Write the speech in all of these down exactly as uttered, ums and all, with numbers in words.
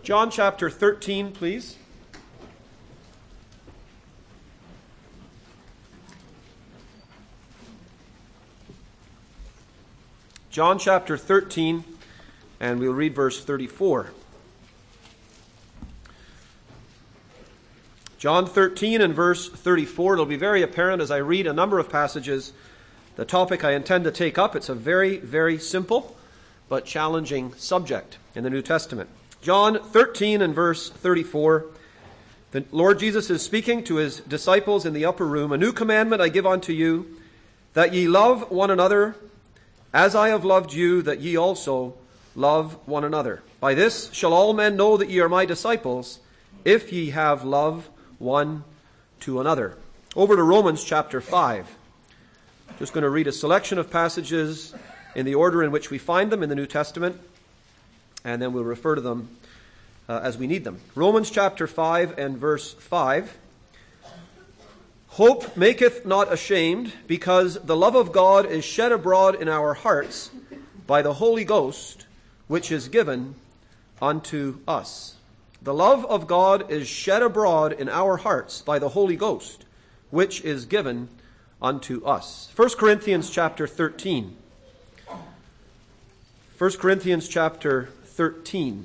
John chapter thirteen, please. John chapter thirteen, and we'll read verse thirty-four. John thirteen and verse thirty-four. It'll be very apparent as I read a number of passages the topic I intend to take up. It's a very, very simple but challenging subject in the New Testament. John thirteen and verse thirty-four. The Lord Jesus is speaking to his disciples in the upper room. A new commandment I give unto you, that ye love one another, as I have loved you, that ye also love one another. By this shall all men know that ye are my disciples, if ye have love one to another. Over to Romans chapter five. Just going to read a selection of passages in the order in which we find them in the New Testament, and then we'll refer to them uh, as we need them. Romans chapter five and verse five. Hope maketh not ashamed, because the love of God is shed abroad in our hearts by the Holy Ghost, which is given unto us. The love of God is shed abroad in our hearts by the Holy Ghost, which is given unto us. First Corinthians chapter thirteen. First Corinthians chapter thirteen.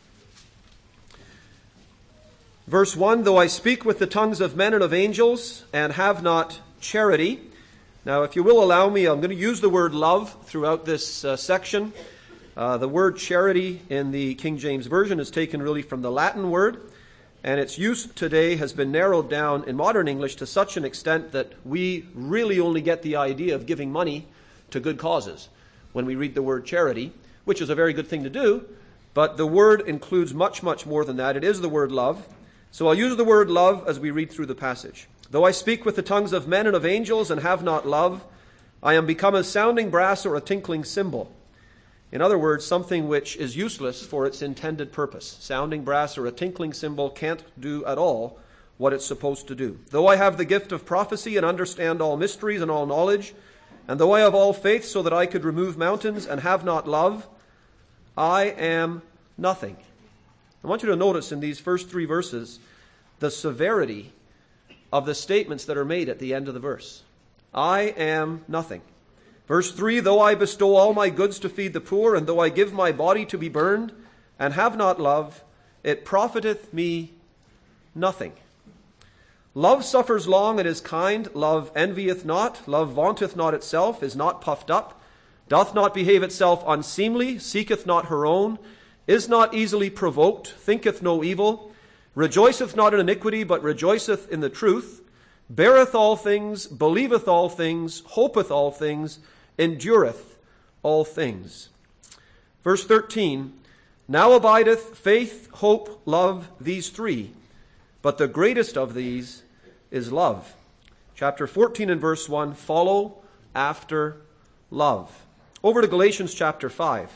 Verse one, though I speak with the tongues of men and of angels, and have not charity. Now, if you will allow me, I'm going to use the word love throughout this uh, section. Uh, the word charity in the King James Version is taken really from the Latin word, and its use today has been narrowed down in modern English to such an extent that we really only get the idea of giving money to good causes when we read the word charity, which is a very good thing to do, but the word includes much, much more than that. It is the word love. So I'll use the word love as we read through the passage. Though I speak with the tongues of men and of angels and have not love, I am become a sounding brass or a tinkling cymbal. In other words, something which is useless for its intended purpose. Sounding brass or a tinkling cymbal can't do at all what it's supposed to do. Though I have the gift of prophecy and understand all mysteries and all knowledge, and though I have all faith so that I could remove mountains and have not love, I am nothing. I want you to notice in these first three verses the severity of the statements that are made at the end of the verse. I am nothing. Verse three, though I bestow all my goods to feed the poor, and though I give my body to be burned, and have not love, it profiteth me nothing. Love suffers long and is kind. Love envieth not. Love vaunteth not itself, is not puffed up, doth not behave itself unseemly, seeketh not her own, is not easily provoked, thinketh no evil, rejoiceth not in iniquity, but rejoiceth in the truth, beareth all things, believeth all things, hopeth all things, endureth all things. Verse thirteen, now abideth faith, hope, love, these three, but the greatest of these is love. Chapter fourteen and verse one, follow after love. Over to Galatians chapter five.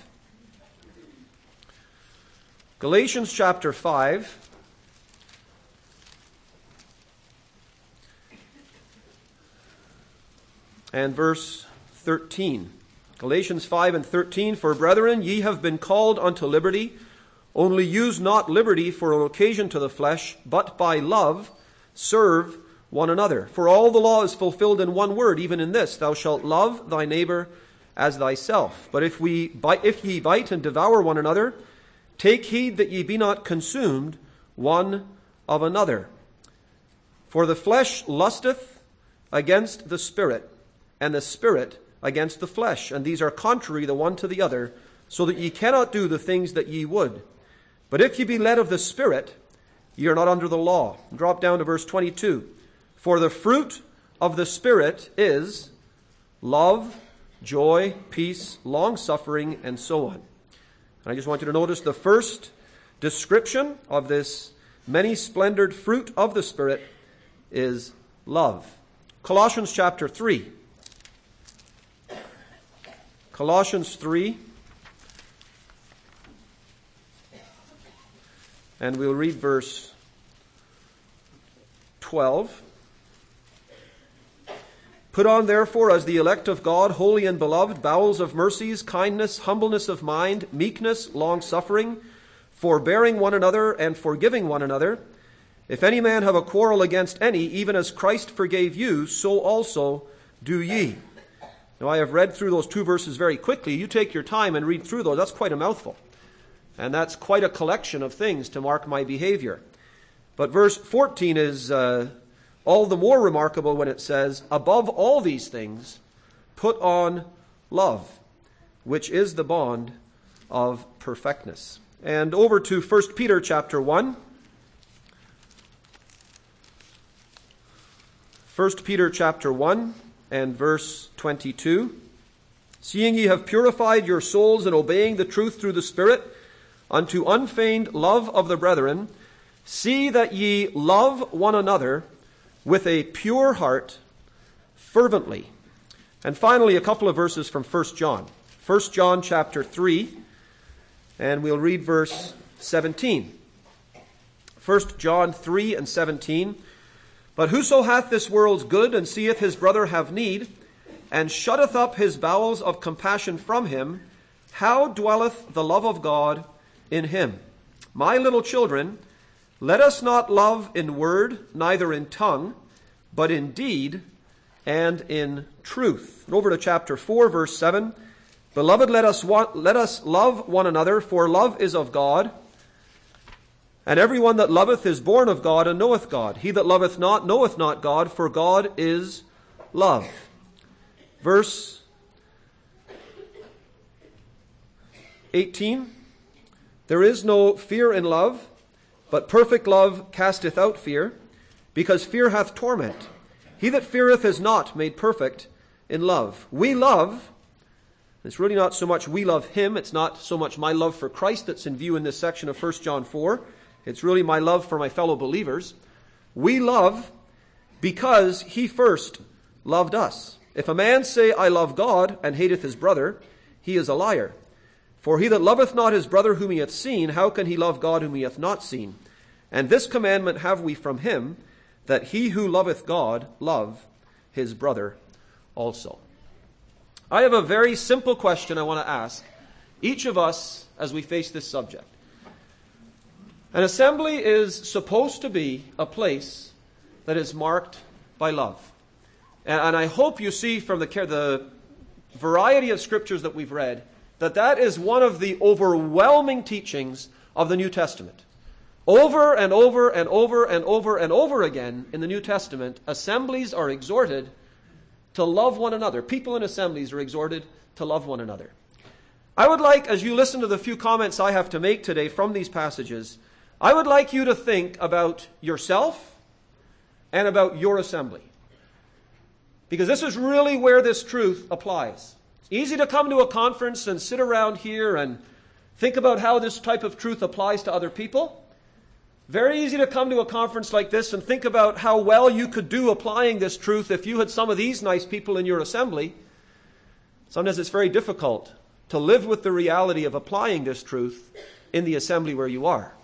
Galatians chapter five. And verse thirteen. Galatians five and thirteen. For brethren, ye have been called unto liberty. Only use not liberty for an occasion to the flesh, but by love serve one another. For all the law is fulfilled in one word, even in this, thou shalt love thy neighbor as thyself. But if we bite, if ye bite and devour one another, take heed that ye be not consumed one of another. For the flesh lusteth against the Spirit, and the Spirit against the flesh. And these are contrary the one to the other, so that ye cannot do the things that ye would. But if ye be led of the Spirit, ye are not under the law. Drop down to verse twenty-two. For the fruit of the Spirit is love, joy, peace, long-suffering, and so on. And I just want you to notice the first description of this many-splendored fruit of the Spirit is love. Colossians chapter three. Colossians three. And we'll read verse twelve. Put on, therefore, as the elect of God, holy and beloved, bowels of mercies, kindness, humbleness of mind, meekness, long-suffering, forbearing one another and forgiving one another. If any man have a quarrel against any, even as Christ forgave you, so also do ye. Now, I have read through those two verses very quickly. You take your time and read through those. That's quite a mouthful. And that's quite a collection of things to mark my behavior. But verse fourteen is uh, all the more remarkable when it says, above all these things, put on love, which is the bond of perfectness. And over to First Peter chapter one. First Peter chapter one and verse twenty-two. Seeing ye have purified your souls in obeying the truth through the Spirit, unto unfeigned love of the brethren, see that ye love one another with a pure heart fervently. And finally, a couple of verses from First John. First John chapter three, and we'll read verse seventeen. First John three and seventeen. But whoso hath this world's good, and seeth his brother have need, and shutteth up his bowels of compassion from him, how dwelleth the love of God in him? My little children, let us not love in word, neither in tongue, but in deed and in truth. And over to chapter four, verse seven. Beloved, let us want, let us love one another, for love is of God. And every one that loveth is born of God and knoweth God. He that loveth not knoweth not God, for God is love. Verse eighteen. There is no fear in love, but perfect love casteth out fear, because fear hath torment. He that feareth is not made perfect in love. We love, it's really not so much we love him, it's not so much my love for Christ that's in view in this section of First John four. It's really my love for my fellow believers. We love because he first loved us. If a man say, I love God, and hateth his brother, he is a liar. For he that loveth not his brother whom he hath seen, how can he love God whom he hath not seen? And this commandment have we from him, that he who loveth God love his brother also. I have a very simple question I want to ask each of us as we face this subject. An assembly is supposed to be a place that is marked by love. And, and I hope you see from the, the variety of scriptures that we've read that that is one of the overwhelming teachings of the New Testament. Over and over and over and over and over again in the New Testament, assemblies are exhorted to love one another. People in assemblies are exhorted to love one another. I would like, as you listen to the few comments I have to make today from these passages, I would like you to think about yourself and about your assembly. Because this is really where this truth applies. It's easy to come to a conference and sit around here and think about how this type of truth applies to other people. Very easy to come to a conference like this and think about how well you could do applying this truth if you had some of these nice people in your assembly. Sometimes it's very difficult to live with the reality of applying this truth in the assembly where you are.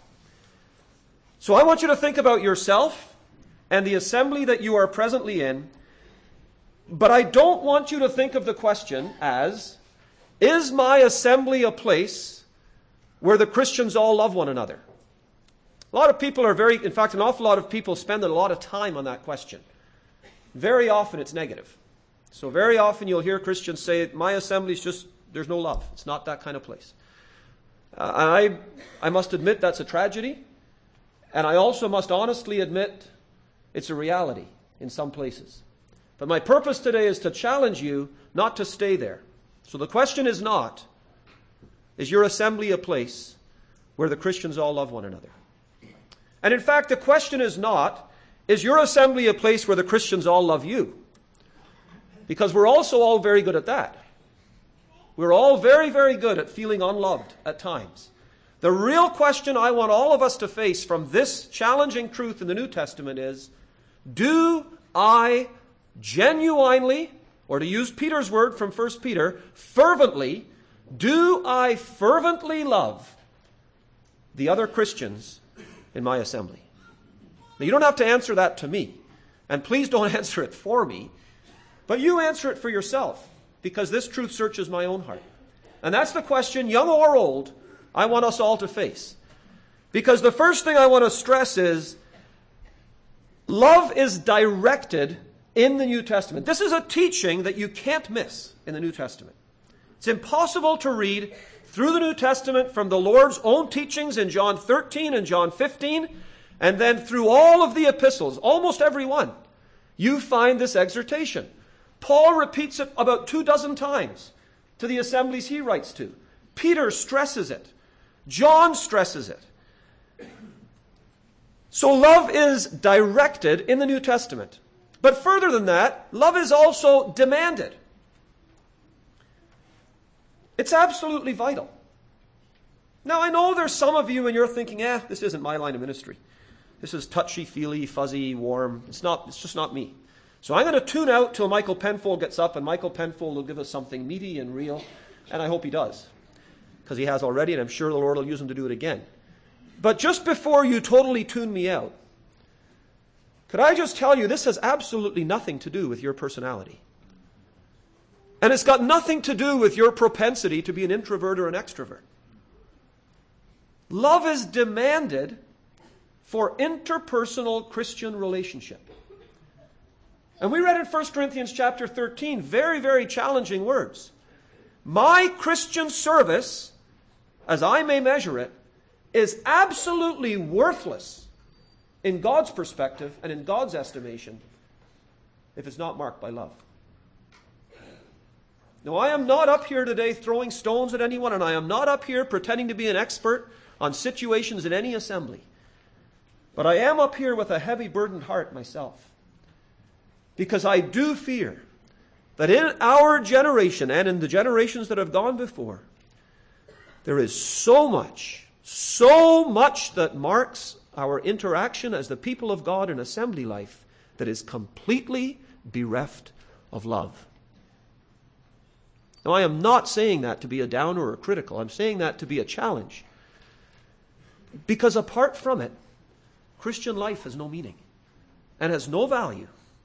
So I want you to think about yourself and the assembly that you are presently in, but I don't want you to think of the question as, is my assembly a place where the Christians all love one another? A lot of people are very, in fact, an awful lot of people spend a lot of time on that question. Very often it's negative. So very often you'll hear Christians say, my assembly is just, there's no love. It's not that kind of place. Uh, I, I must admit that's a tragedy. And I also must honestly admit it's a reality in some places. But my purpose today is to challenge you not to stay there. So the question is not, is your assembly a place where the Christians all love one another? And in fact, the question is not, is your assembly a place where the Christians all love you? Because we're also all very good at that. We're all very, very good at feeling unloved at times. The real question I want all of us to face from this challenging truth in the New Testament is, do I genuinely, or to use Peter's word from First Peter, fervently, do I fervently love the other Christians in my assembly? Now, you don't have to answer that to me, and please don't answer it for me, but you answer it for yourself, because this truth searches my own heart. And that's the question, young or old, I want us all to face. Because the first thing I want to stress is love is directed in the New Testament. This is a teaching that you can't miss in the New Testament. It's impossible to read through the New Testament from the Lord's own teachings in John thirteen and John fifteen, and then through all of the epistles, almost every one, you find this exhortation. Paul repeats it about two dozen times to the assemblies he writes to. Peter stresses it. John stresses it. So love is directed in the New Testament. But further than that, love is also demanded. It's absolutely vital. Now, I know there's some of you and you're thinking, eh, this isn't my line of ministry. This is touchy-feely, fuzzy, warm. It's not. It's just not me. So I'm going to tune out till Michael Penfold gets up, and Michael Penfold will give us something meaty and real, and I hope he does, because he has already, and I'm sure the Lord will use him to do it again. But just before you totally tune me out, could I just tell you, this has absolutely nothing to do with your personality. And it's got nothing to do with your propensity to be an introvert or an extrovert. Love is demanded for interpersonal Christian relationship. And we read in First Corinthians chapter thirteen, very, very challenging words. My Christian service, as I may measure it, is absolutely worthless in God's perspective and in God's estimation if it's not marked by love. Now, I am not up here today throwing stones at anyone, and I am not up here pretending to be an expert on situations in any assembly. But I am up here with a heavy burdened heart myself. Because I do fear that in our generation and in the generations that have gone before, there is so much, so much that marks our interaction as the people of God in assembly life that is completely bereft of love. Now, I am not saying that to be a downer or critical. I'm saying that to be a challenge. Because apart from it, Christian life has no meaning and has no value.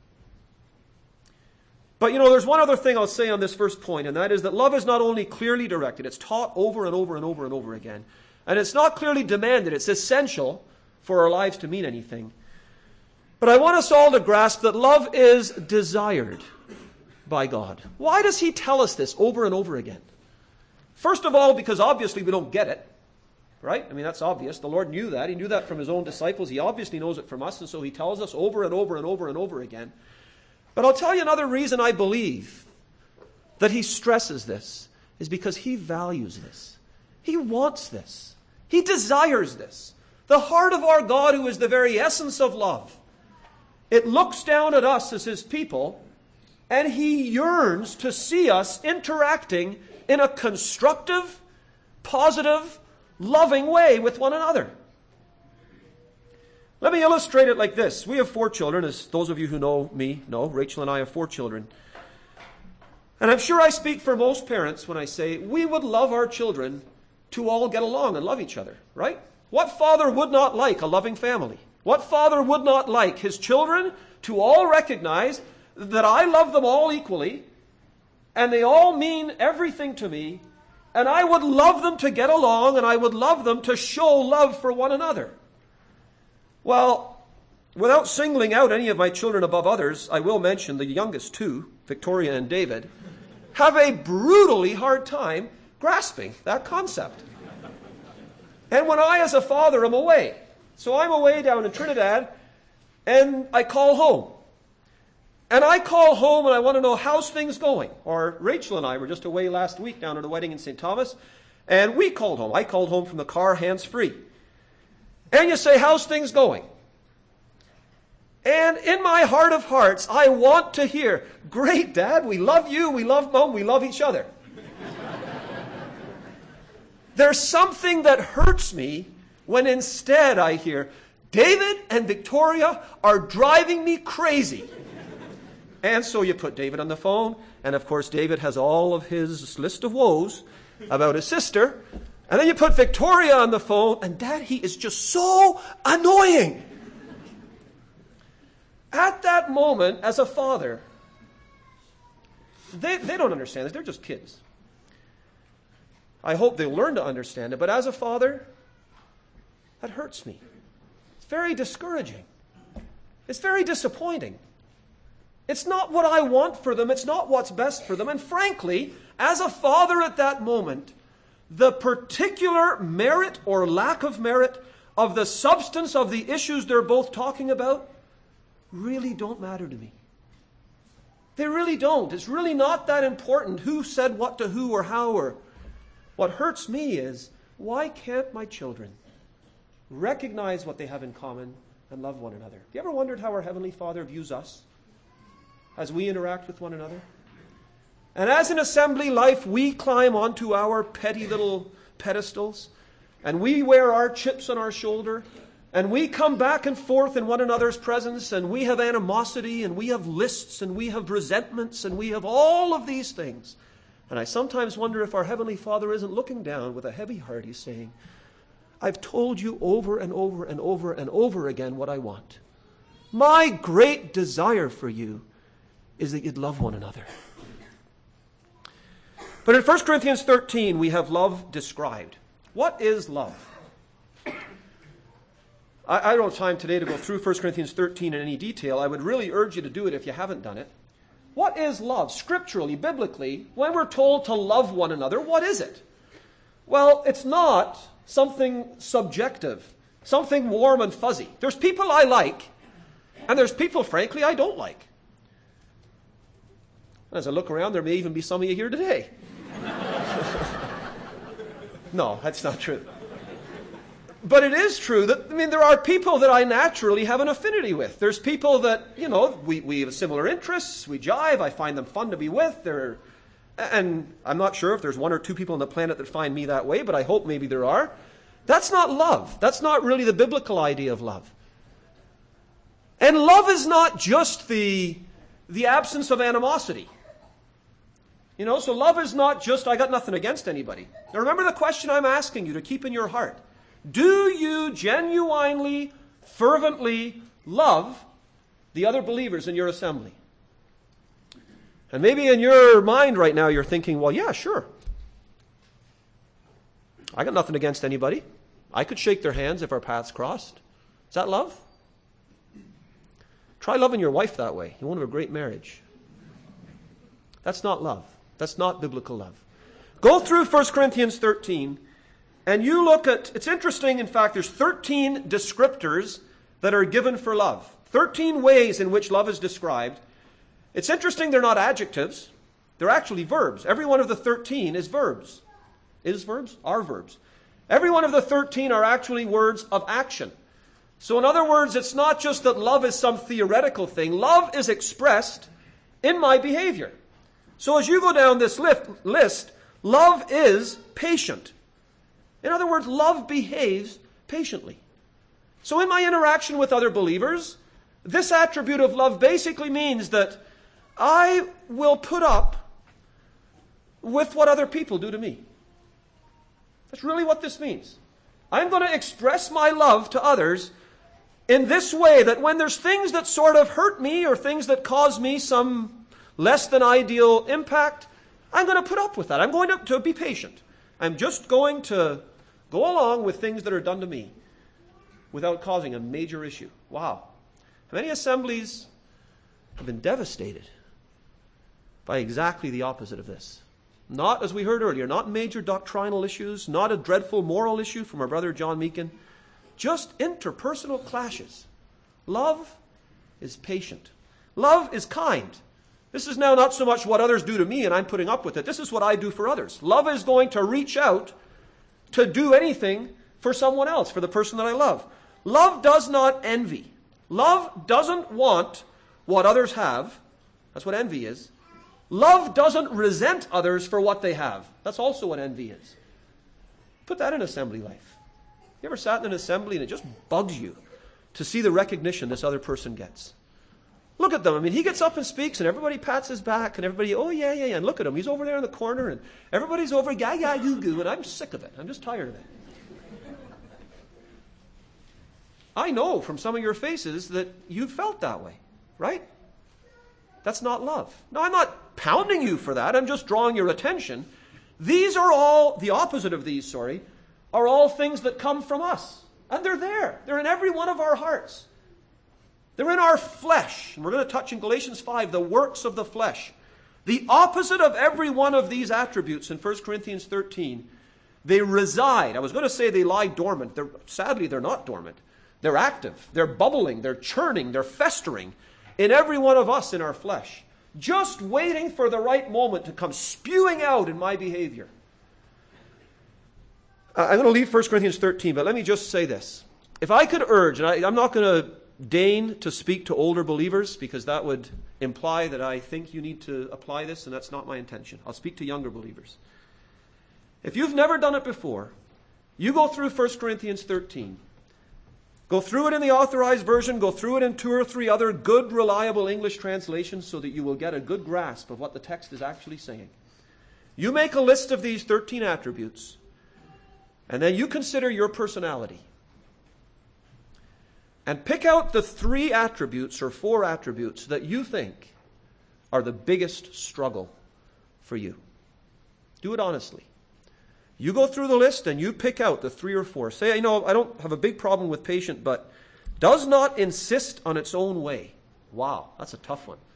But, you know, there's one other thing I'll say on this first point, and that is that love is not only clearly directed, it's taught over and over and over and over again. And it's not clearly demanded, it's essential for our lives to mean anything. But I want us all to grasp that love is desired by God. Why does he tell us this over and over again? First of all, because obviously we don't get it. Right? I mean, that's obvious. The Lord knew that. He knew that from his own disciples. He obviously knows it from us, and so he tells us over and over and over and over again. But I'll tell you another reason I believe that he stresses this is because he values this. He wants this. He desires this. The heart of our God, who is the very essence of love, it looks down at us as his people, and he yearns to see us interacting in a constructive, positive, loving way with one another. Let me illustrate it like this. We have four children, as those of you who know me know. Rachel and I have four children. And I'm sure I speak for most parents when I say we would love our children to all get along and love each other, right? What father would not like a loving family? What father would not like his children to all recognize that I love them all equally, and they all mean everything to me, and I would love them to get along, and I would love them to show love for one another? Well, without singling out any of my children above others, I will mention the youngest two, Victoria and David, have a brutally hard time grasping that concept. And when I, as a father, am away, so I'm away down in Trinidad, and I call home. And I call home and I want to know, how's things going? Or Rachel and I were just away last week down at a wedding in Saint Thomas, and we called home. I called home from the car, hands-free. And you say, how's things going? And in my heart of hearts, I want to hear, great, Dad, we love you, we love Mom, we love each other. There's something that hurts me when instead I hear, David and Victoria are driving me crazy. And so you put David on the phone, and of course David has all of his list of woes about his sister. And then you put Victoria on the phone, and Dad, he is just so annoying. At that moment, as a father, they, they don't understand this. They're just kids. I hope they'll learn to understand it. But as a father, That hurts me. It's very discouraging. It's very disappointing. It's not what I want for them. It's not what's best for them. And frankly, as a father at that moment, the particular merit or lack of merit of the substance of the issues they're both talking about really don't matter to me. They really don't. It's really not that important who said what to who or how. Or what hurts me is, why can't my children recognize what they have in common and love one another? Have you ever wondered how our Heavenly Father views us as we interact with one another? And as in assembly life, we climb onto our petty little pedestals, and we wear our chips on our shoulder, and we come back and forth in one another's presence, and we have animosity, and we have lists, and we have resentments, and we have all of these things. And I sometimes wonder if our Heavenly Father isn't looking down with a heavy heart. He's saying, I've told you over and over and over and over again what I want. My great desire for you is that you'd love one another. But in First Corinthians thirteen, we have love described. What is love? I, I don't have time today to go through First Corinthians thirteen in any detail. I would really urge you to do it if you haven't done it. What is love? Scripturally, biblically, when we're told to love one another, what is it? Well, it's not something subjective, something warm and fuzzy. There's people I like, and there's people, frankly, I don't like. As I look around, there may even be some of you here today. No, that's not true. But it is true that, I mean, there are people that I naturally have an affinity with. There's people that, you know, we, we have similar interests, we jive, I find them fun to be with. They're, and I'm not sure if there's one or two people on the planet that find me that way, but I hope maybe there are. That's not love. That's not really the biblical idea of love. And love is not just the, the absence of animosity. You know, so love is not just, I got nothing against anybody. Now remember the question I'm asking you to keep in your heart. Do you genuinely, fervently love the other believers in your assembly? And maybe in your mind right now you're thinking, well, yeah, sure. I got nothing against anybody. I could shake their hands if our paths crossed. Is that love? Try loving your wife that way. You won't have a great marriage. That's not love. That's not biblical love. Go through First Corinthians thirteen, and you look at, it's interesting, in fact, there's thirteen descriptors that are given for love. thirteen ways in which love is described. It's interesting they're not adjectives. They're actually verbs. Every one of the thirteen is verbs. Is verbs? Are verbs. Every one of the thirteen are actually words of action. So in other words, it's not just that love is some theoretical thing. Love is expressed in my behavior. So as you go down this list, love is patient. In other words, love behaves patiently. So in my interaction with other believers, this attribute of love basically means that I will put up with what other people do to me. That's really what this means. I'm going to express my love to others in this way, that when there's things that sort of hurt me or things that cause me some less than ideal impact, I'm going to put up with that. I'm going to, to be patient. I'm just going to go along with things that are done to me without causing a major issue. Wow. How many assemblies have been devastated by exactly the opposite of this? Not, as we heard earlier, not major doctrinal issues, not a dreadful moral issue from our brother John Meakin, just interpersonal clashes. Love is patient. Love is kind. This is now not so much what others do to me and I'm putting up with it. This is what I do for others. Love is going to reach out to do anything for someone else, for the person that I love. Love does not envy. Love doesn't want what others have. That's what envy is. Love doesn't resent others for what they have. That's also what envy is. Put that in assembly life. You ever sat in an assembly and it just bugs you to see the recognition this other person gets? Look at them. I mean, he gets up and speaks, and everybody pats his back, and everybody, oh, yeah, yeah, yeah. And look at him. He's over there in the corner, and everybody's over, yeah, yeah, goo, goo, and I'm sick of it. I'm just tired of it. I know from some of your faces that you felt that way, right? That's not love. No, I'm not pounding you for that. I'm just drawing your attention. These are all, the opposite of these, sorry, are all things that come from us. And they're there. They're in every one of our hearts. They're in our flesh. And we're going to touch in Galatians five, the works of the flesh. The opposite of every one of these attributes in First Corinthians thirteen, they reside. I was going to say they lie dormant. They're, sadly, they're not dormant. They're active. They're bubbling. They're churning. They're festering in every one of us in our flesh, just waiting for the right moment to come spewing out in my behavior. I'm going to leave First Corinthians thirteen, but let me just say this. If I could urge, and I, I'm not going to deign to speak to older believers, because that would imply that I think you need to apply this, and that's not my intention. I'll speak to younger believers. If you've never done it before, you go through First Corinthians thirteen. Go through it in the Authorized Version, go through it in two or three other good, reliable English translations so that you will get a good grasp of what the text is actually saying. You make a list of these thirteen attributes, and then you consider your personality. And pick out the three attributes or four attributes that you think are the biggest struggle for you. Do it honestly. You go through the list and you pick out the three or four. Say, you know, I don't have a big problem with patient, but does not insist on its own way. Wow, that's a tough one.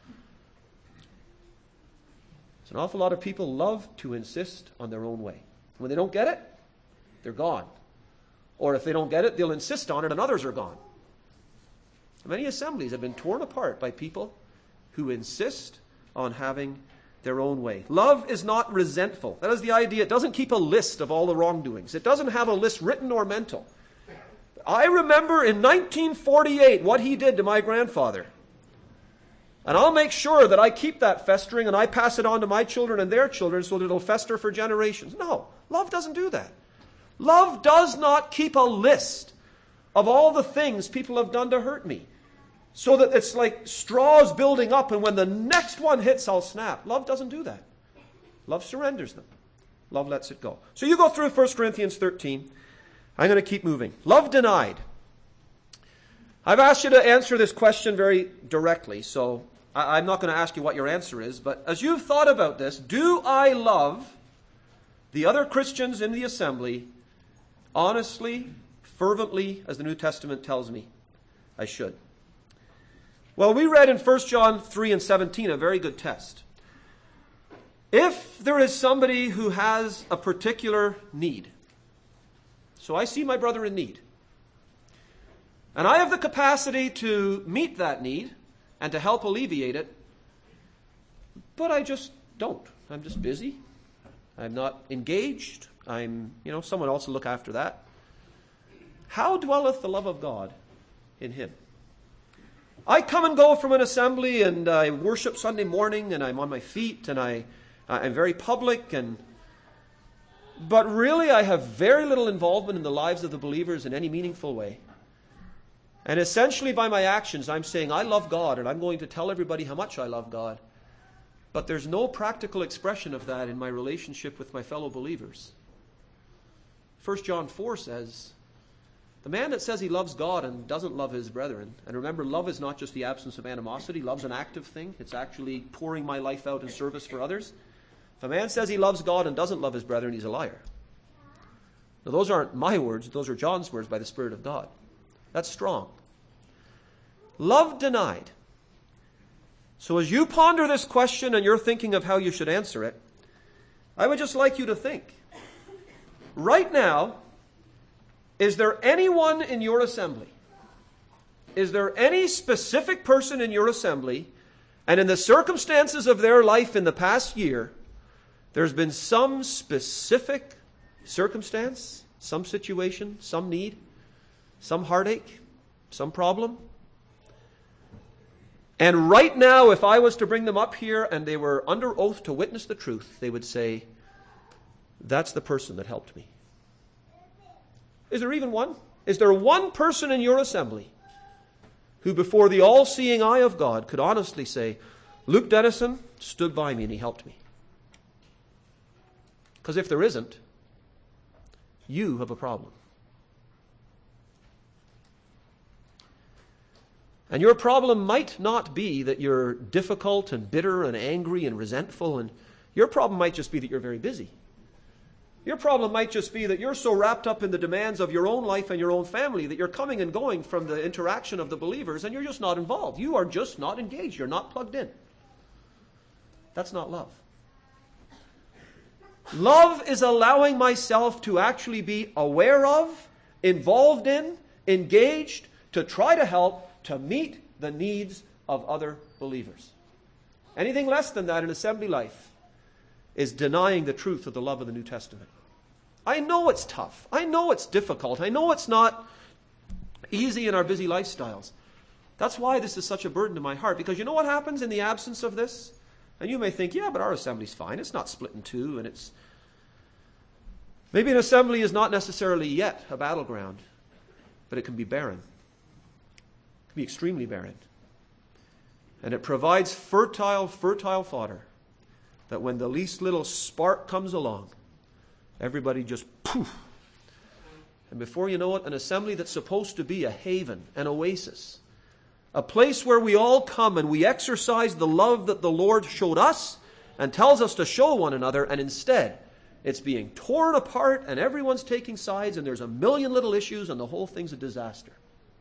There's an awful lot of people love to insist on their own way. When they don't get it, they're gone. Or if they don't get it, they'll insist on it and others are gone. Many assemblies have been torn apart by people who insist on having their own way. Love is not resentful. That is the idea. It doesn't keep a list of all the wrongdoings. It doesn't have a list written or mental. I remember in nineteen forty-eight what he did to my grandfather. And I'll make sure that I keep that festering and I pass it on to my children and their children so that it'll fester for generations. No, love doesn't do that. Love does not keep a list of all the things people have done to hurt me, so that it's like straws building up, and when the next one hits, I'll snap. Love doesn't do that. Love surrenders them. Love lets it go. So you go through First Corinthians thirteen. I'm going to keep moving. Love denied. I've asked you to answer this question very directly, so I'm not going to ask you what your answer is, but as you've thought about this, do I love the other Christians in the assembly honestly, fervently, as the New Testament tells me I should? Well, we read in First John three and seventeen a very good test. If there is somebody who has a particular need, so I see my brother in need, and I have the capacity to meet that need and to help alleviate it, but I just don't. I'm just busy. I'm not engaged. I'm, you know, someone else will look after that. How dwelleth the love of God in him? I come and go from an assembly and I worship Sunday morning and I'm on my feet and I, I'm very public, and but really I have very little involvement in the lives of the believers in any meaningful way. And essentially by my actions I'm saying I love God and I'm going to tell everybody how much I love God. But there's no practical expression of that in my relationship with my fellow believers. First John four says, the man that says he loves God and doesn't love his brethren, and remember, love is not just the absence of animosity. Love's an active thing. It's actually pouring my life out in service for others. If a man says he loves God and doesn't love his brethren, he's a liar. Now, those aren't my words. Those are John's words by the Spirit of God. That's strong. Love denied. So as you ponder this question and you're thinking of how you should answer it, I would just like you to think. Right now, is there anyone in your assembly? Is there any specific person in your assembly, and in the circumstances of their life in the past year, there's been some specific circumstance, some situation, some need, some heartache, some problem? And right now, if I was to bring them up here and they were under oath to witness the truth, they would say, that's the person that helped me. Is there even one? Is there one person in your assembly who before the all-seeing eye of God could honestly say, Luke Dennison stood by me and he helped me? Because if there isn't, you have a problem. And your problem might not be that you're difficult and bitter and angry and resentful, and your problem might just be that you're very busy. Your problem might just be that you're so wrapped up in the demands of your own life and your own family that you're coming and going from the interaction of the believers and you're just not involved. You are just not engaged. You're not plugged in. That's not love. Love is allowing myself to actually be aware of, involved in, engaged, to try to help, to meet the needs of other believers. Anything less than that in assembly life is denying the truth of the love of the New Testament. I know it's tough. I know it's difficult. I know it's not easy in our busy lifestyles. That's why this is such a burden to my heart, because you know what happens in the absence of this? And you may think, yeah, but our assembly's fine. It's not split in two, and it's... Maybe an assembly is not necessarily yet a battleground, but it can be barren. It can be extremely barren. And it provides fertile, fertile fodder that when the least little spark comes along, everybody just poof. And before you know it, an assembly that's supposed to be a haven, an oasis, a place where we all come and we exercise the love that the Lord showed us and tells us to show one another, and instead it's being torn apart and everyone's taking sides and there's a million little issues and the whole thing's a disaster.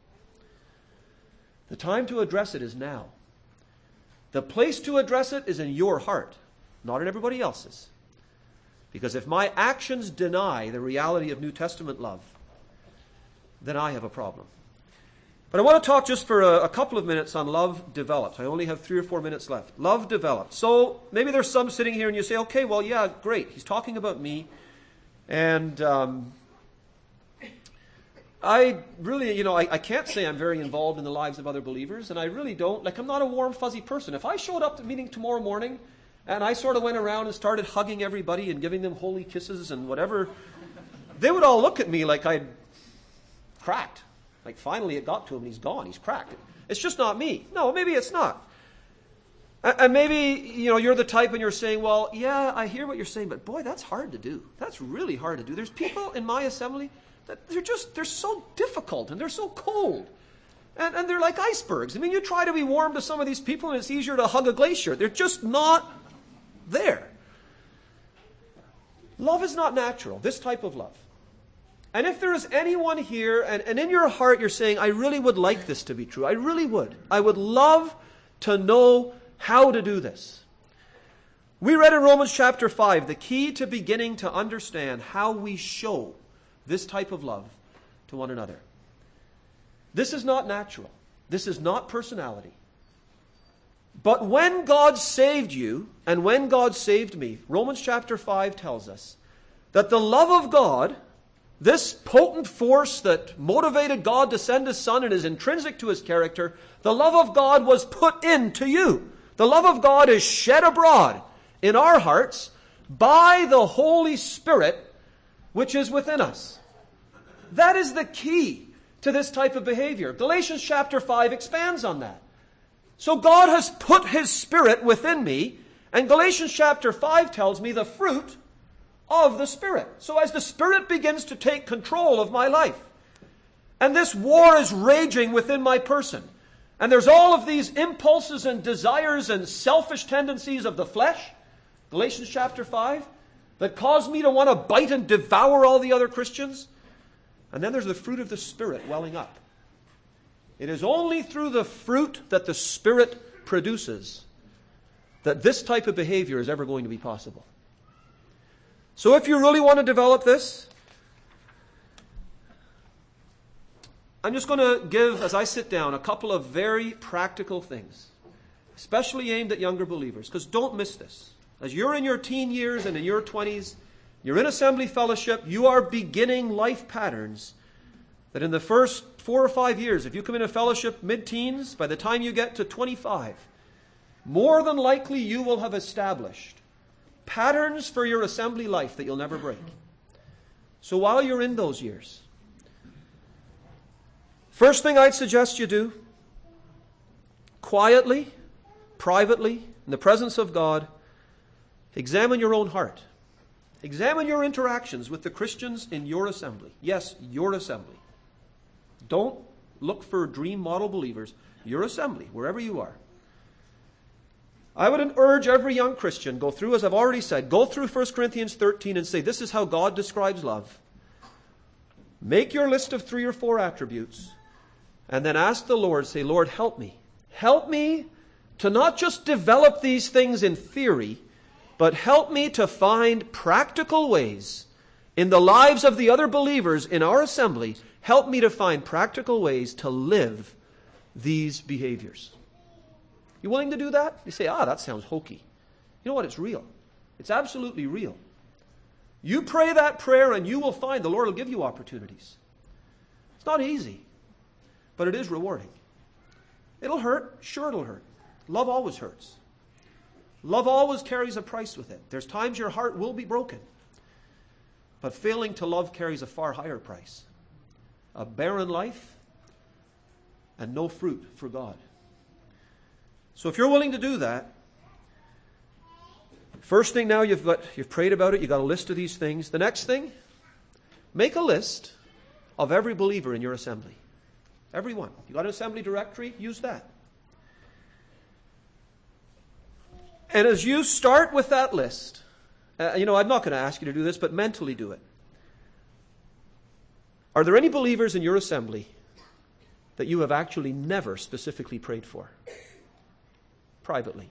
The time to address it is now. The place to address it is in your heart, not in everybody else's. Because if my actions deny the reality of New Testament love, then I have a problem. But I want to talk just for a, a couple of minutes on love developed. I only have three or four minutes left. Love developed. So maybe there's some sitting here and you say, okay, well, yeah, great. He's talking about me. And um, I really, you know, I, I can't say I'm very involved in the lives of other believers. And I really don't. Like, I'm not a warm, fuzzy person. If I showed up to the meeting tomorrow morning and I sort of went around and started hugging everybody and giving them holy kisses and whatever, they would all look at me like I'd cracked. Like, finally it got to him and he's gone. He's cracked. It's just not me. No, maybe it's not. And maybe, you know, you're the type and you're saying, well, yeah, I hear what you're saying, but boy, that's hard to do. That's really hard to do. There's people in my assembly that they're just, they're so difficult and they're so cold. And, and they're like icebergs. I mean, you try to be warm to some of these people and it's easier to hug a glacier. They're just not there. Love is not natural, this type of love. And if there is anyone here, and, and in your heart you're saying, I really would like this to be true. I really would. I would love to know how to do this. We read in Romans chapter five, the key to beginning to understand how we show this type of love to one another. This is not natural. This is not personality. But when God saved you, and when God saved me, Romans chapter five tells us that the love of God, this potent force that motivated God to send His Son and is intrinsic to His character, the love of God was put into you. The love of God is shed abroad in our hearts by the Holy Spirit which is within us. That is the key to this type of behavior. Galatians chapter five expands on that. So God has put His Spirit within me, and Galatians chapter five tells me the fruit of the Spirit. So as the Spirit begins to take control of my life, and this war is raging within my person, and there's all of these impulses and desires and selfish tendencies of the flesh, Galatians chapter five, that cause me to want to bite and devour all the other Christians, and then there's the fruit of the Spirit welling up. It is only through the fruit that the Spirit produces that this type of behavior is ever going to be possible. So if you really want to develop this, I'm just going to give, as I sit down, a couple of very practical things, especially aimed at younger believers, because don't miss this. As you're in your teen years and in your twenties, you're in assembly fellowship, you are beginning life patterns that in the first four or five years, if you come into fellowship mid-teens, by the time you get to twenty-five, more than likely you will have established patterns for your assembly life that you'll never break. So while you're in those years, first thing I'd suggest you do, quietly, privately, in the presence of God, examine your own heart. Examine your interactions with the Christians in your assembly. Yes, your assembly. Don't look for dream model believers. Your assembly, wherever you are. I would urge every young Christian, go through, as I've already said, go through First Corinthians thirteen and say, this is how God describes love. Make your list of three or four attributes, and then ask the Lord, say, Lord, help me. Help me to not just develop these things in theory, but help me to find practical ways in the lives of the other believers in our assembly. Help me to find practical ways to live these behaviors. You willing to do that? You say, ah, that sounds hokey. You know what? It's real. It's absolutely real. You pray that prayer and you will find the Lord will give you opportunities. It's not easy, but it is rewarding. It'll hurt. Sure, it'll hurt. Love always hurts. Love always carries a price with it. There's times your heart will be broken. But failing to love carries a far higher price. A barren life and no fruit for God. So if you're willing to do that, first thing now you've got, you've prayed about it, you've got a list of these things. The next thing, make a list of every believer in your assembly. Everyone. You got an assembly directory? Use that. And as you start with that list, uh, you know, I'm not going to ask you to do this, but mentally do it. Are there any believers in your assembly that you have actually never specifically prayed for? Privately.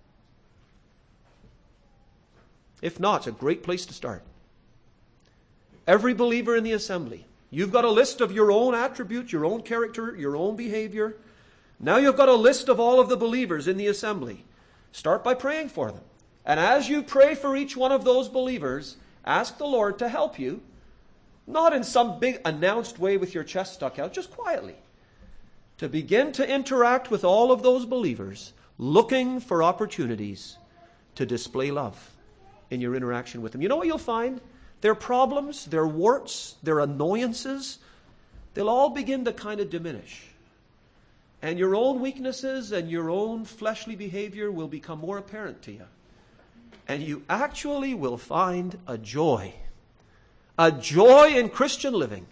If not, it's a great place to start. Every believer in the assembly. You've got a list of your own attributes, your own character, your own behavior. Now you've got a list of all of the believers in the assembly. Start by praying for them. And as you pray for each one of those believers, ask the Lord to help you. Not in some big announced way with your chest stuck out, just quietly. To begin to interact with all of those believers, looking for opportunities to display love in your interaction with them. You know what you'll find? Their problems, their warts, their annoyances, they'll all begin to kind of diminish. And your own weaknesses and your own fleshly behavior will become more apparent to you. And you actually will find a joy. A joy in Christian living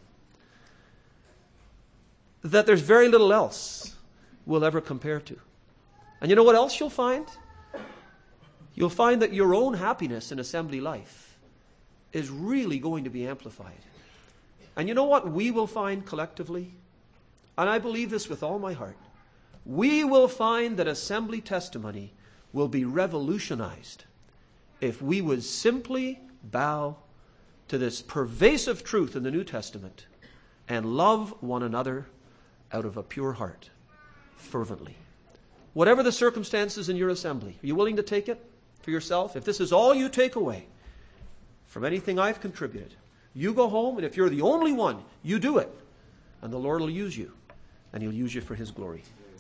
that there's very little else will ever compare to. And you know what else you'll find? You'll find that your own happiness in assembly life is really going to be amplified. And you know what we will find collectively? And I believe this with all my heart. We will find that assembly testimony will be revolutionized if we would simply bow to this pervasive truth in the New Testament and love one another out of a pure heart, fervently. Whatever the circumstances in your assembly, are you willing to take it for yourself? If this is all you take away from anything I've contributed, you go home, and if you're the only one, you do it. And the Lord will use you, and He'll use you for His glory.